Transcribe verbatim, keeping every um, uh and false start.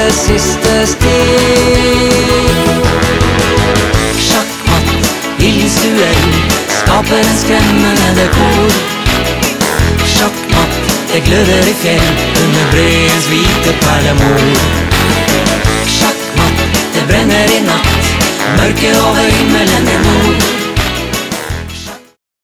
siste stig. Sjakkmatt, ildstuell, skaper en skremmende dekor. Sjakkmatt, det gløder i fjell, under breens hvite perlemor. Sjakkmatt, det brenner i natt, mørke over himmelen i nord.